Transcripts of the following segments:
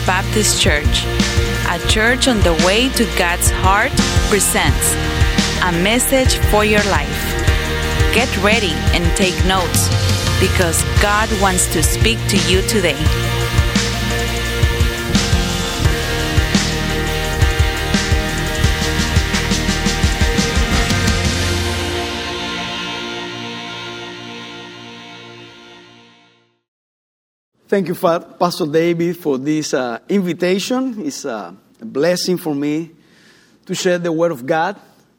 Baptist Church, a church on the way to God's heart, presents a message for your life. Get ready and take notes, because God wants to speak to you today. Thank you, Pastor David, for this invitation. It's a blessing for me to share the Word of God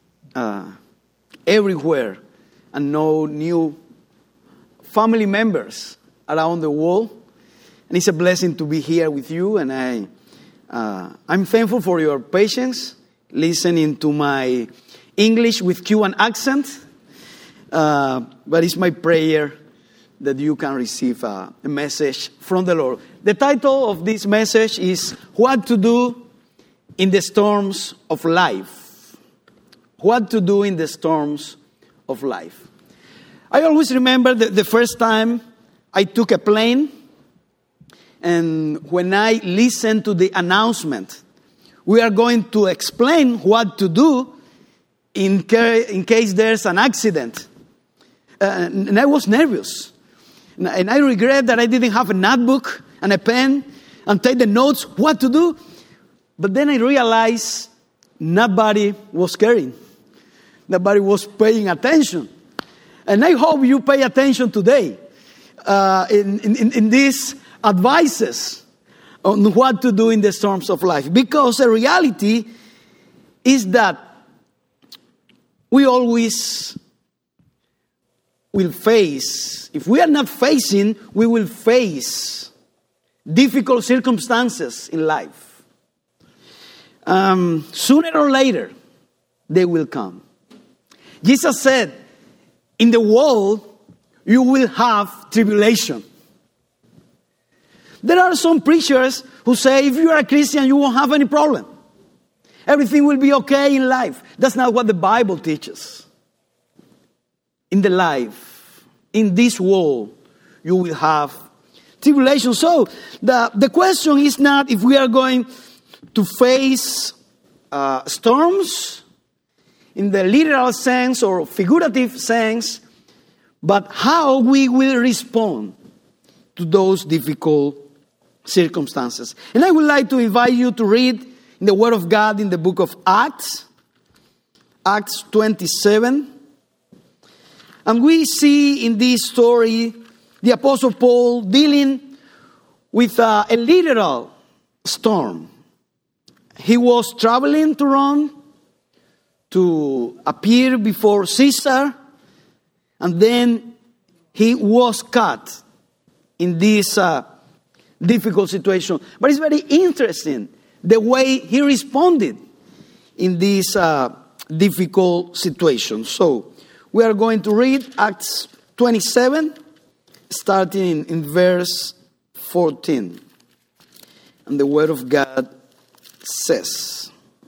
everywhere and know new family members around the world. And it's a blessing to be here with you. And I'm thankful for your patience, listening to my English with Cuban accent. But it's my prayer that you can receive a message from the Lord. The title of this message is What to Do in the Storms of Life. What to do in the storms of life. I always remember the first time I took a plane, and when I listened to the announcement, we are going to explain what to do in case there's an accident. And I was nervous. And I regret that I didn't have a notebook and a pen and take the notes what to do. But then I realized nobody was caring. Nobody was paying attention. And I hope you pay attention today in these advices on what to do in the storms of life. Because the reality is that we always will face, if we are not facing, we will face difficult circumstances in life. Sooner or later, they will come. Jesus said, in the world, you will have tribulation. There are some preachers who say, if you are a Christian, you won't have any problem. Everything will be okay in life. That's not what the Bible teaches. In the life, in this world, you will have tribulation. So the question is not if we are going to face storms in the literal sense or figurative sense, but how we will respond to those difficult circumstances. And I would like to invite you to read in the Word of God in the book of Acts, Acts 27. And we see in this story the Apostle Paul dealing with a literal storm. He was traveling to Rome to appear before Caesar, and then he was caught in this difficult situation. But it's very interesting the way he responded in this difficult situation. So we are going to read Acts 27, starting in verse 14. And the Word of God says,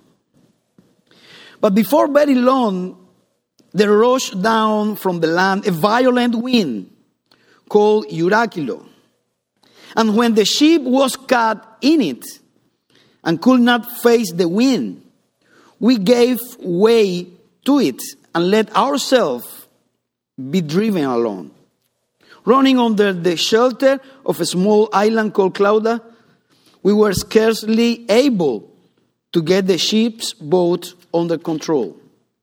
"But before very long, there rushed down from the land a violent wind called Euraculo. And when the ship was caught in it and could not face the wind, we gave way to it and let ourselves be driven along. Running under the shelter of a small island called Clauda, we were scarcely able to get the ship's boat under control.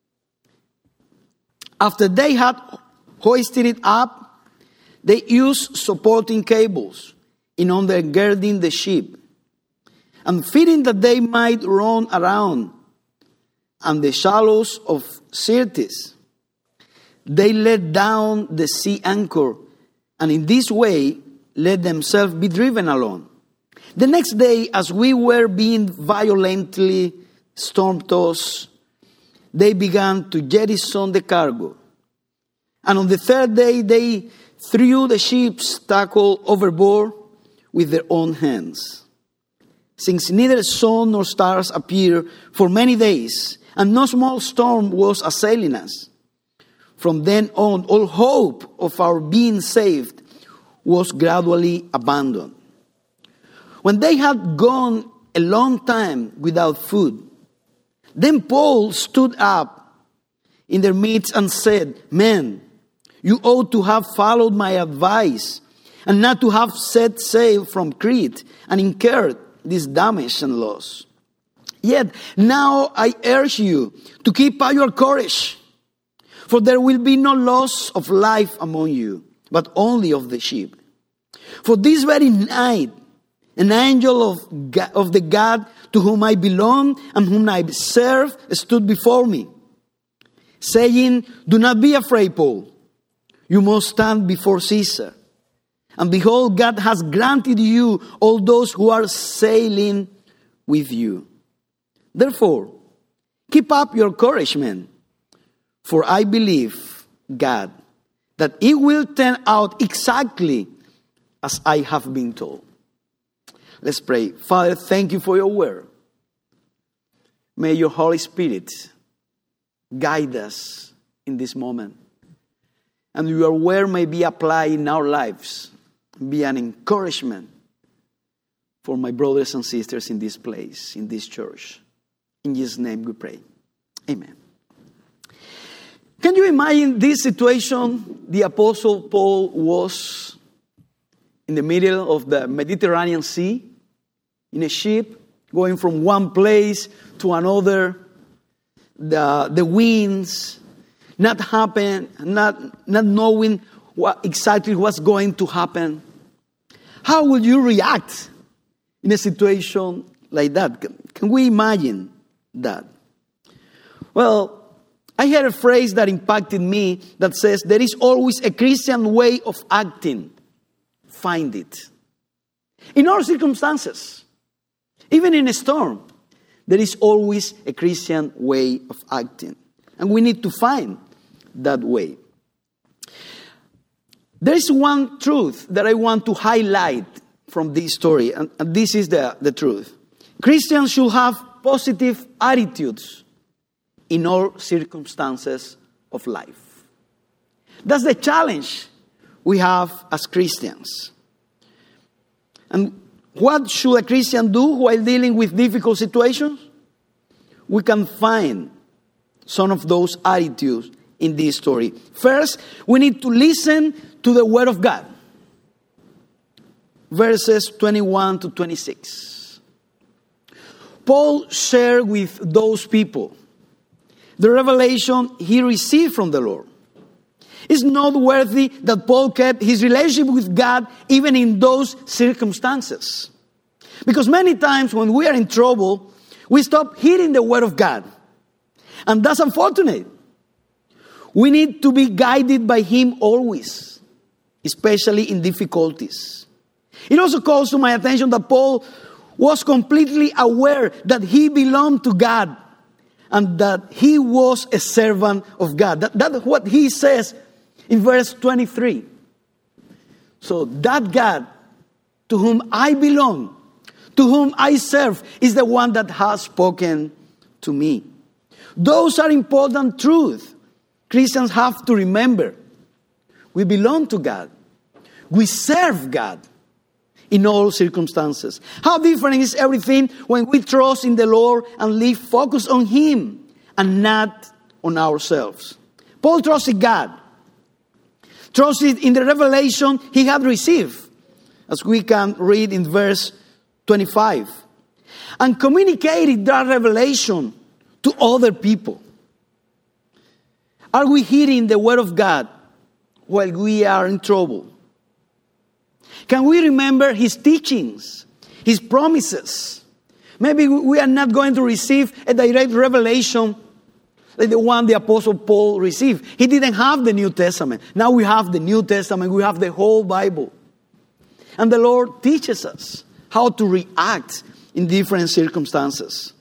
After they had hoisted it up, they used supporting cables in undergirding the ship, and fearing that they might run around on the shallows of Syrtis, they let down the sea anchor, and in this way let themselves be driven along. The next day, as we were being violently storm-tossed, they began to jettison the cargo. And on the third day, they threw the ship's tackle overboard with their own hands. Since neither sun nor stars appeared for many days, and no small storm was assailing us, from then on, all hope of our being saved was gradually abandoned. When they had gone a long time without food, then Paul stood up in their midst and said, "Men, you ought to have followed my advice and not to have set sail from Crete and incurred this damage and loss. Yet now I urge you to keep up your courage, for there will be no loss of life among you, but only of the ship. For this very night, an angel of the God to whom I belong and whom I serve stood before me, saying, 'Do not be afraid, Paul. You must stand before Caesar. And behold, God has granted you all those who are sailing with you. Therefore, keep up your courage, men. For I believe, God, that it will turn out exactly as I have been told.'" Let's pray. Father, thank you for your word. May your Holy Spirit guide us in this moment. And your word may be applied in our lives, be an encouragement for my brothers and sisters in this place, in this church. In Jesus' name we pray. Amen. Can you imagine this situation? The Apostle Paul was in the middle of the Mediterranean Sea, in a ship, going from one place to another. The winds, not knowing exactly what's going to happen. How would you react in a situation like that? Can we imagine that? Well, I heard a phrase that impacted me that says, "There is always a Christian way of acting. Find it." In all circumstances, even in a storm, there is always a Christian way of acting. And we need to find that way. There is one truth that I want to highlight from this story, and this is the truth. Christians should have positive attitudes in all circumstances of life. That's the challenge we have as Christians. And what should a Christian do while dealing with difficult situations? We can find some of those attitudes in this story. First, we need to listen to the Word of God. Verses 21 to 26. Paul shared with those people the revelation he received from the Lord. It's noteworthy that Paul kept his relationship with God even in those circumstances. Because many times when we are in trouble, we stop hearing the Word of God. And that's unfortunate. We need to be guided by Him always, especially in difficulties. It also calls to my attention that Paul was completely aware that he belonged to God and that he was a servant of God. That's what he says in verse 23. So that God to whom I belong, to whom I serve, is the one that has spoken to me. Those are important truths Christians have to remember. We belong to God. We serve God in all circumstances. How different is everything when we trust in the Lord and live focused on Him and not on ourselves. Paul trusted God. Trusted in the revelation he had received, as we can read in verse 25. And communicated that revelation to other people. Are we hearing the Word of God while we are in trouble? Can we remember His teachings, His promises? Maybe we are not going to receive a direct revelation like the one the Apostle Paul received. He didn't have the New Testament. Now we have the New Testament. We have the whole Bible. And the Lord teaches us how to react in different circumstances.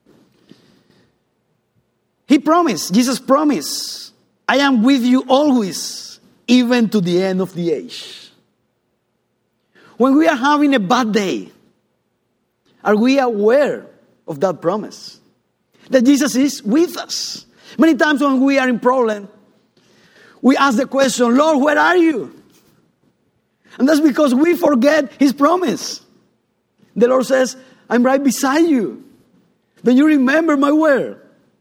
He promised, Jesus promised, "I am with you always, even to the end of the age." When we are having a bad day, are we aware of that promise? That Jesus is with us. Many times when we are in problem, we ask the question, "Lord, where are you?" And that's because we forget His promise. The Lord says, I'm right beside you. Then you remember my word.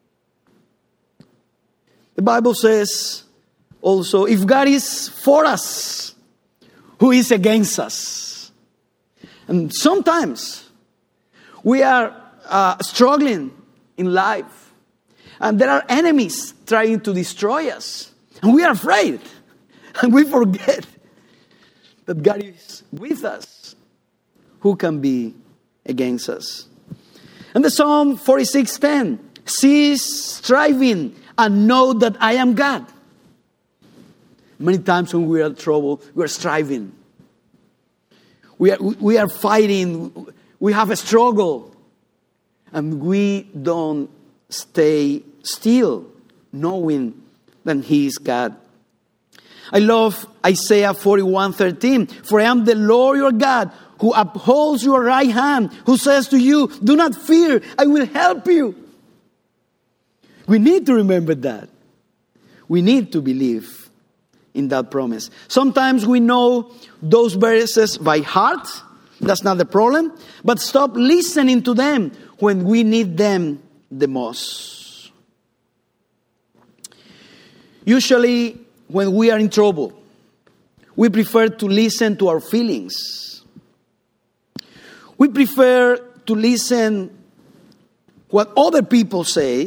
The Bible says also, if God is for us, who is against us? And sometimes we are struggling in life. And there are enemies trying to destroy us. And we are afraid. And we forget that God is with us. Who can be against us? And the Psalm 46:10, cease striving and know that I am God. Many times when we are in trouble, we are striving. We are fighting. We have a struggle. And we don't stay still, knowing that He is God. I love Isaiah 41:13. For I am the Lord your God, who upholds your right hand, who says to you, do not fear, I will help you. We need to remember that. We need to believe in that promise. Sometimes we know those verses by heart. That's not the problem. But stop listening to them when we need them the most. Usually, when we are in trouble, we prefer to listen to our feelings. We prefer to listen what other people say.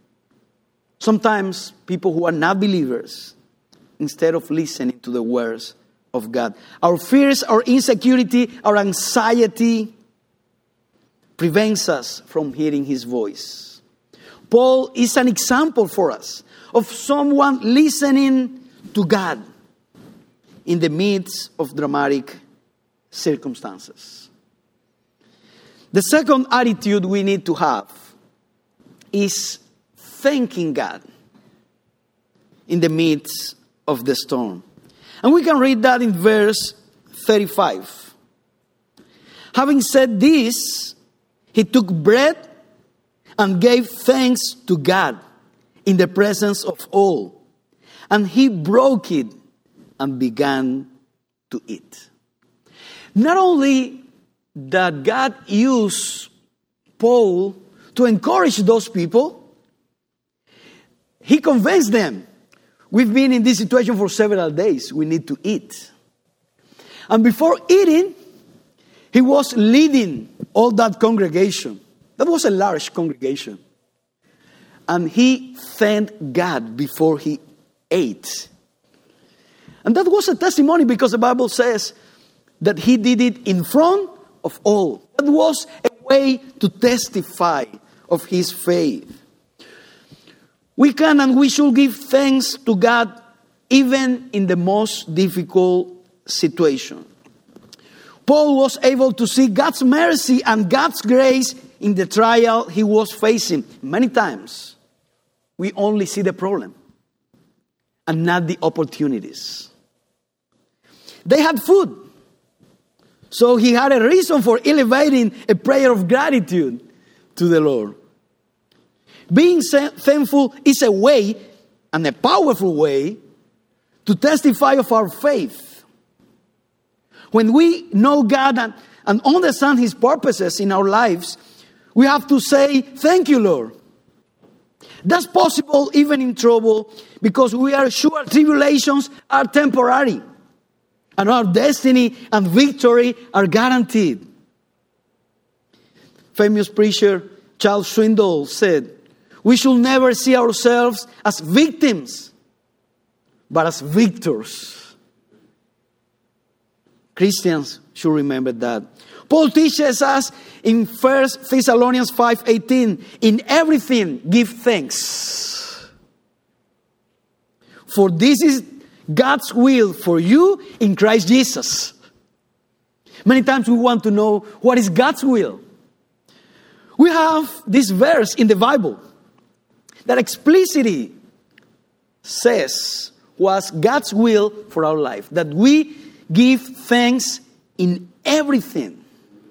Sometimes people who are not believers, instead of listening to the words of God. Our fears, our insecurity, our anxiety prevents us from hearing His voice. Paul is an example for us of someone listening to God in the midst of dramatic circumstances. The second attitude we need to have is thanking God in the midst of the storm. And we can read that in verse 35. Having said this, he took bread and gave thanks to God in the presence of all. And he broke it and began to eat. Not only that God used Paul to encourage those people, he convinced them. We've been in this situation for several days. We need to eat. And before eating, he was leading all that congregation. That was a large congregation. And he thanked God before he ate. And that was a testimony because the Bible says that he did it in front of all. That was a way to testify of his faith. We can and we should give thanks to God even in the most difficult situation. Paul was able to see God's mercy and God's grace in the trial he was facing. Many times, we only see the problem and not the opportunities. They had food. So he had a reason for elevating a prayer of gratitude to the Lord. Being thankful is a way, and a powerful way, to testify of our faith. When we know God and understand His purposes in our lives, we have to say, thank you, Lord. That's possible even in trouble because we are sure tribulations are temporary. And our destiny and victory are guaranteed. Famous preacher Charles Swindoll said, we should never see ourselves as victims, but as victors. Christians should remember that. Paul teaches us in 1 Thessalonians 5:18, in everything give thanks. For this is God's will for you in Christ Jesus. Many times we want to know what is God's will. We have this verse in the Bible that explicitly says was God's will for our life. That we give thanks in everything.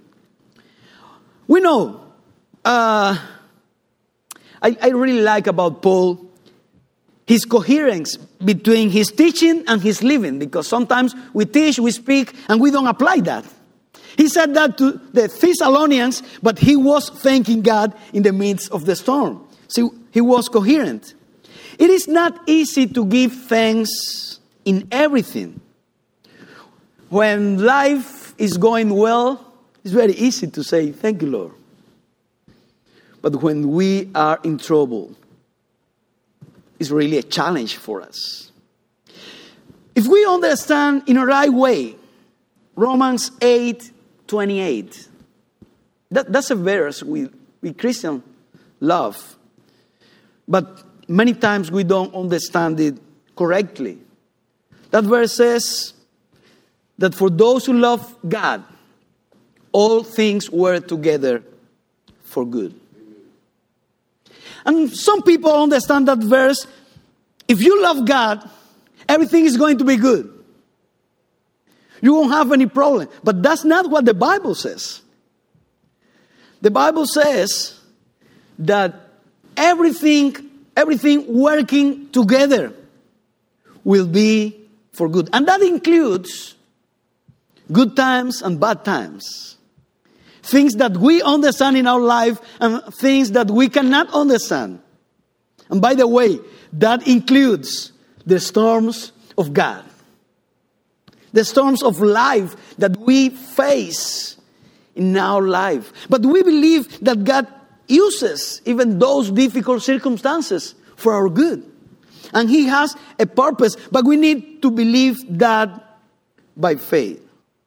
We know, I really like about Paul his coherence between his teaching and his living. Because sometimes we teach, we speak, and we don't apply that. He said that to the Thessalonians, but he was thanking God in the midst of the storm. So he was coherent. It is not easy to give thanks in everything. When life is going well, it's very easy to say, thank you, Lord. But when we are in trouble, it's really a challenge for us. If we understand in a right way, Romans 8:28, that's a verse we Christians love. But many times we don't understand it correctly. That verse says that for those who love God, all things work together for good. And some people understand that verse, if you love God, everything is going to be good. You won't have any problem. But that's not what the Bible says. The Bible says that everything working together will be for good. And that includes good times and bad times. Things that we understand in our life and things that we cannot understand. And by the way, that includes the storms of God. The storms of life that we face in our life. But we believe that God uses even those difficult circumstances for our good. And He has a purpose, but we need to believe that by faith.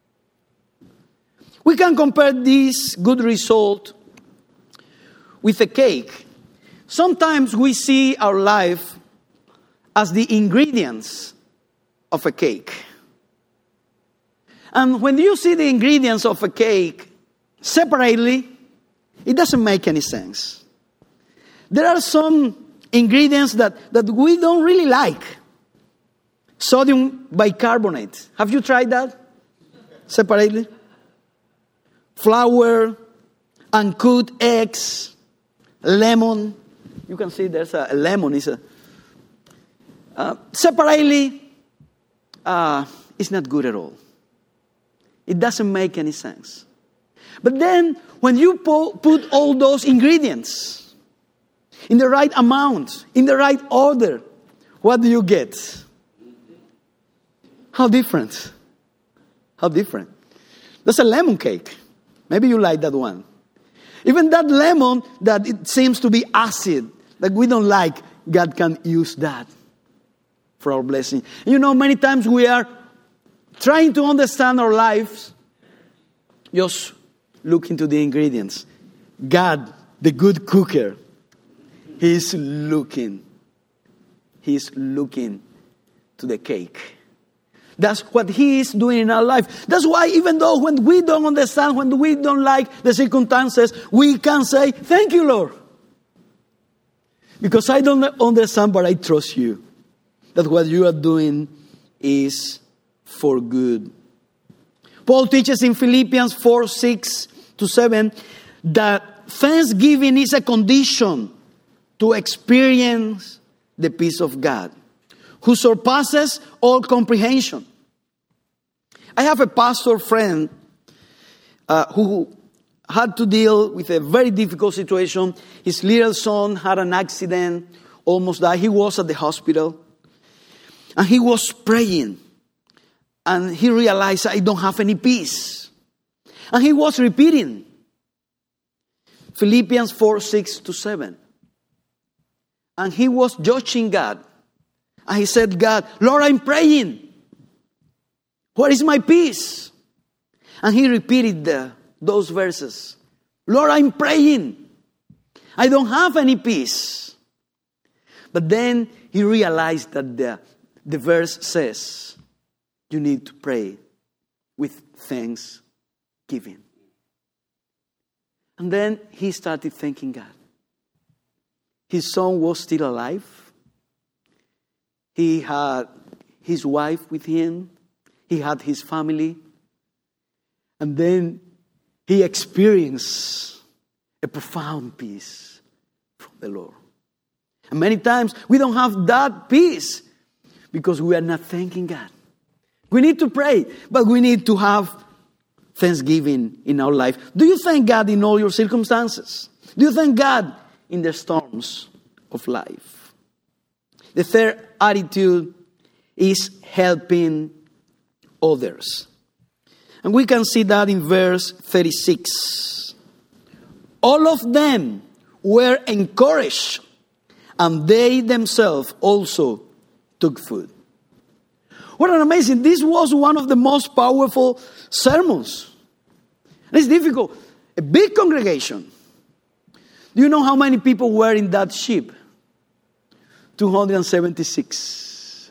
We can compare this good result with a cake. Sometimes we see our life as the ingredients of a cake. And when you see the ingredients of a cake separately, it doesn't make any sense. There are some ingredients that we don't really like. Sodium bicarbonate. Have you tried that? Separately? Flour, uncooked eggs, lemon. You can see there's a lemon. Separately, it's not good at all. It doesn't make any sense. But then, when you put all those ingredients in the right amount, in the right order, what do you get? How different? How different? That's a lemon cake. Maybe you like that one. Even that lemon that it seems to be acid, that we don't like, God can use that for our blessing. You know, many times we are trying to understand our lives, just look into the ingredients. God, the good cooker, He's looking to the cake. That's what He is doing in our life. That's why even though when we don't understand, when we don't like the circumstances, we can say, thank you, Lord. Because I don't understand, but I trust you. That what you are doing is for good. Paul teaches in Philippians 4:6-7 that thanksgiving is a condition to experience the peace of God, who surpasses all comprehension. I have a pastor friend who had to deal with a very difficult situation. His little son had an accident, almost died. He was at the hospital. And he was praying. And he realized, I don't have any peace. And he was repeating Philippians 4:6-7. And he was judging God. And he said, God, Lord, I'm praying. Where is my peace? And he repeated those verses. Lord, I'm praying. I don't have any peace. But then he realized that the verse says, you need to pray with thanksgiving. And then he started thanking God. His son was still alive. He had his wife with him. He had his family. And then he experienced a profound peace from the Lord. And many times we don't have that peace because we are not thanking God. We need to pray, but we need to have thanksgiving in our life. Do you thank God in all your circumstances? Do you thank God in the storms of life? The third attitude is helping others. And we can see that in verse 36. All of them were encouraged, and they themselves also took food. What an amazing, this was one of the most powerful sermons. It's difficult. A big congregation. Do you know how many people were in that ship? 276.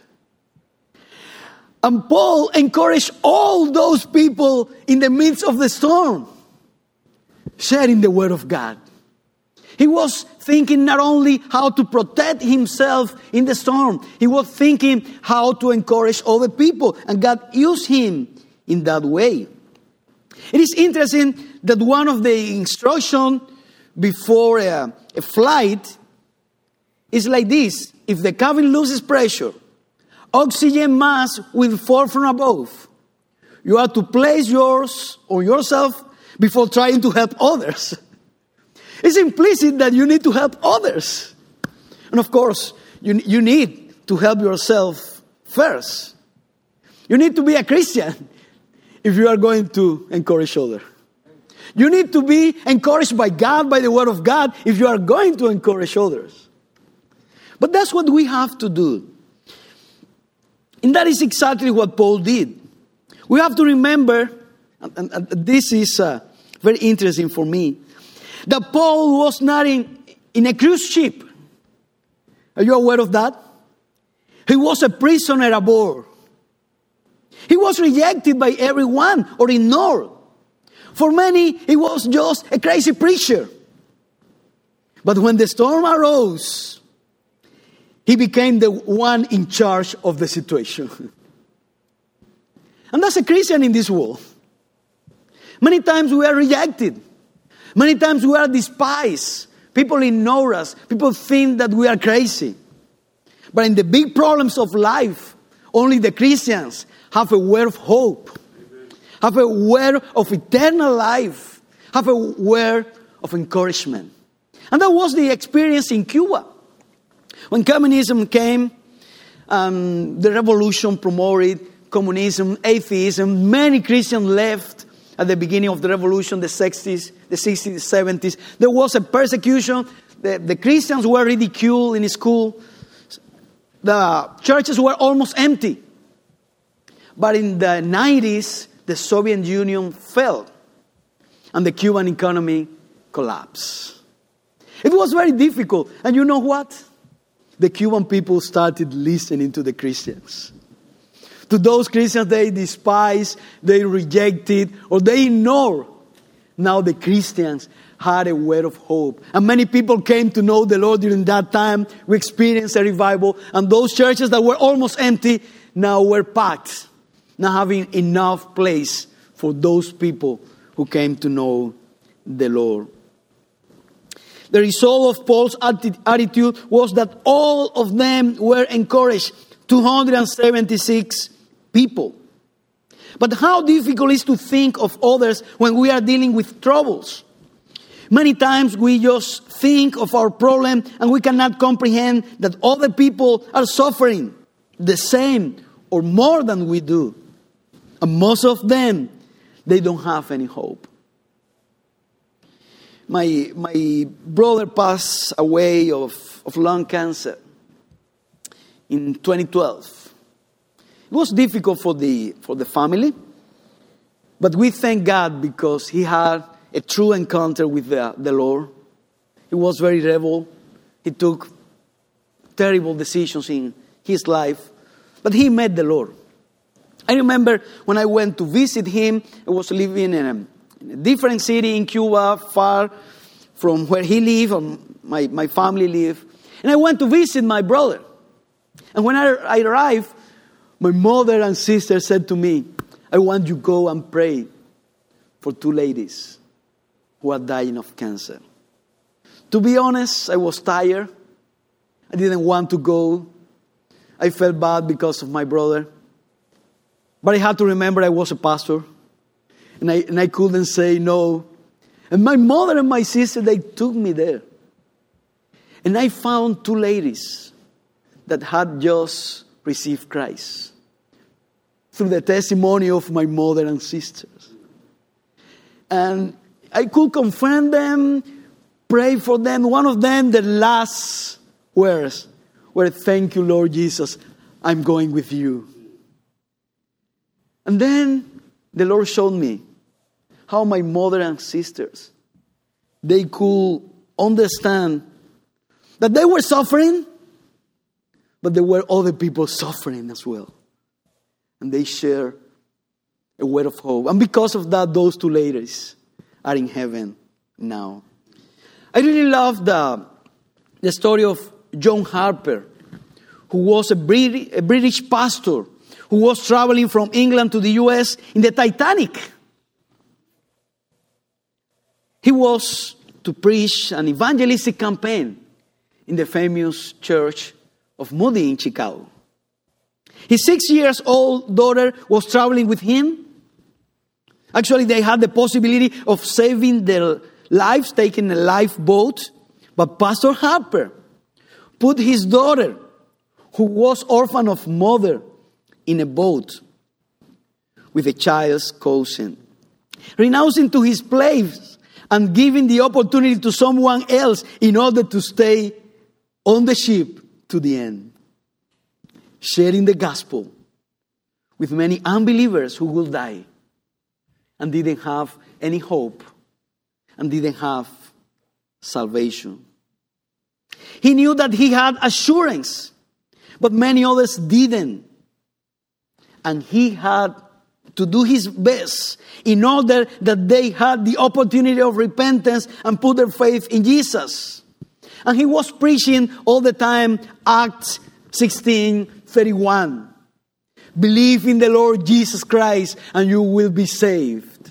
And Paul encouraged all those people in the midst of the storm, sharing the word of God. He was thinking not only how to protect himself in the storm, he was thinking how to encourage other people. And God used him in that way. It is interesting that one of the instructions before a flight is like this. If the cabin loses pressure, oxygen mask will fall from above. You have to place yours or yourself before trying to help others. It's implicit that you need to help others. And of course, you need to help yourself first. You need to be a Christian if you are going to encourage others. You need to be encouraged by God, by the Word of God, if you are going to encourage others. But that's what we have to do. And that is exactly what Paul did. We have to remember, and this is very interesting for me, that Paul was not in a cruise ship. Are you aware of that? He was a prisoner aboard. He was rejected by everyone or ignored. For many, he was just a crazy preacher. But when the storm arose, he became the one in charge of the situation. And that's a Christian in this world. Many times we are rejected. Many times we are despised. People ignore us. People think that we are crazy. But in the big problems of life, only the Christians have a word of hope, have a word of eternal life, have a word of encouragement. And that was the experience in Cuba. When communism came, the revolution promoted communism, atheism. Many Christians left at the beginning of the revolution, the 60s, the 70s. There was a persecution. The Christians were ridiculed in school. The churches were almost empty. But in the 90s, the Soviet Union fell. And the Cuban economy collapsed. It was very difficult. And you know what? The Cuban people started listening to the Christians. To those Christians they despised, they rejected, or they ignored. Now the Christians had a word of hope. And many people came to know the Lord during that time. We experienced a revival. And those churches that were almost empty now were packed. Now having enough place for those people who came to know the Lord. The result of Paul's attitude was that all of them were encouraged. 276 people. But how difficult it is to think of others when we are dealing with troubles. Many times we just think of our problem and we cannot comprehend that other people are suffering the same or more than we do. And most of them, they don't have any hope. My brother passed away of lung cancer in 2012. It was difficult for the family, but we thank God because he had a true encounter with the Lord. He was very rebel. He took terrible decisions in his life, but he met the Lord. I remember when I went to visit him, I was living in a different city in Cuba, far from where he lived and my family lived. And I went to visit my brother. And when I arrived, my mother and sister said to me, I want you to go and pray for two ladies who are dying of cancer. To be honest, I was tired. I didn't want to go. I felt bad because of my brother. But I had to remember I was a pastor. And I couldn't say no. And my mother and my sister, they took me there. And I found two ladies that had just received Christ through the testimony of my mother and sisters. And I could confront them, pray for them. One of them, the last words were, "Thank you, Lord Jesus, I'm going with you." And then the Lord showed me how my mother and sisters, they could understand that they were suffering, but there were other people suffering as well. And they share a word of hope. And because of that, those two ladies are in heaven now. I really love the story of John Harper, who was a British pastor who was traveling from England to the U.S. in the Titanic. He was to preach an evangelistic campaign in the famous church of Moody in Chicago. His 6-year-old daughter was traveling with him. Actually, they had the possibility of saving their lives, taking a lifeboat. But Pastor Harper put his daughter, who was orphan of mother, in a boat with the child's cousin, renouncing to his place and giving the opportunity to someone else in order to stay on the ship to the end, sharing the gospel with many unbelievers who will die and didn't have any hope and didn't have salvation. He knew that he had assurance, but many others didn't. And he had to do his best in order that they had the opportunity of repentance and put their faith in Jesus. And he was preaching all the time Acts 16:31. Believe in the Lord Jesus Christ and you will be saved.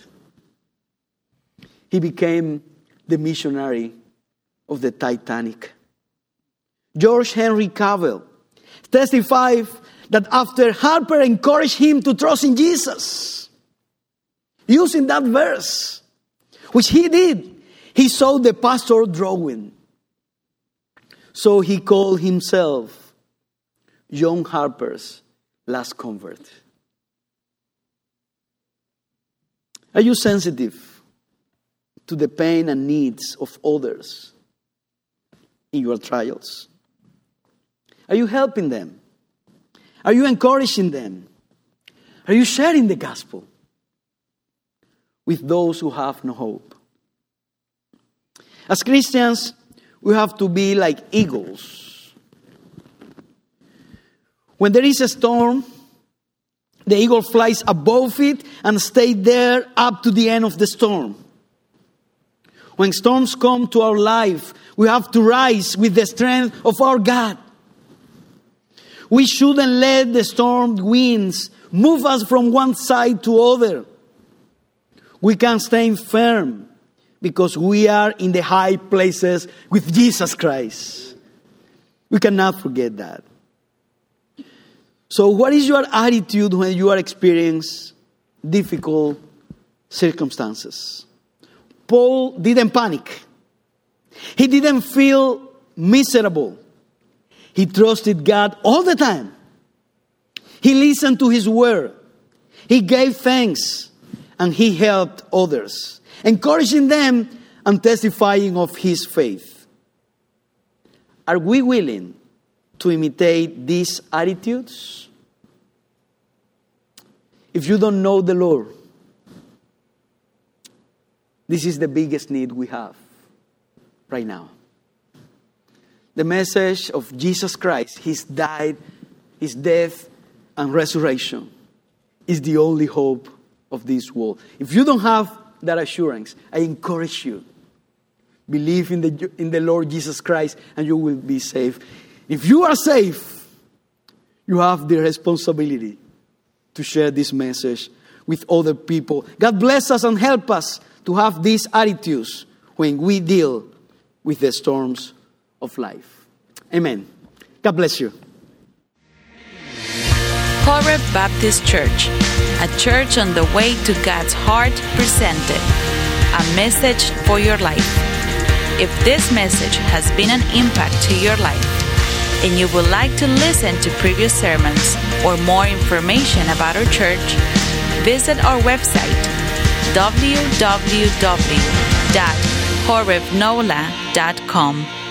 He became the missionary of the Titanic. George Henry Cavell testified that after Harper encouraged him to trust in Jesus, using that verse, which he did, he saw the pastor drawing. So he called himself John Harper's last convert. Are you sensitive to the pain and needs of others in your trials? Are you helping them? Are you encouraging them? Are you sharing the gospel with those who have no hope? As Christians, we have to be like eagles. When there is a storm, the eagle flies above it and stays there up to the end of the storm. When storms come to our life, we have to rise with the strength of our God. We shouldn't let the storm winds move us from one side to other. We can stay firm because we are in the high places with Jesus Christ. We cannot forget that. So what is your attitude when you are experiencing difficult circumstances? Paul didn't panic. He didn't feel miserable. He trusted God all the time. He listened to His word. He gave thanks and he helped others, encouraging them and testifying of his faith. Are we willing to imitate these attitudes? If you don't know the Lord, this is the biggest need we have right now. The message of Jesus Christ, His death and resurrection is the only hope of this world. If you don't have that assurance, I encourage you, believe in the Lord Jesus Christ and you will be saved. If you are saved, you have the responsibility to share this message with other people. God bless us and help us to have these attitudes when we deal with the storms of life. Amen. God bless you. Horeb Baptist Church, a church on the way to God's heart, presented A Message for Your Life. If this message has been an impact to your life, and you would like to listen to previous sermons or more information about our church, visit our website www.horebnola.com.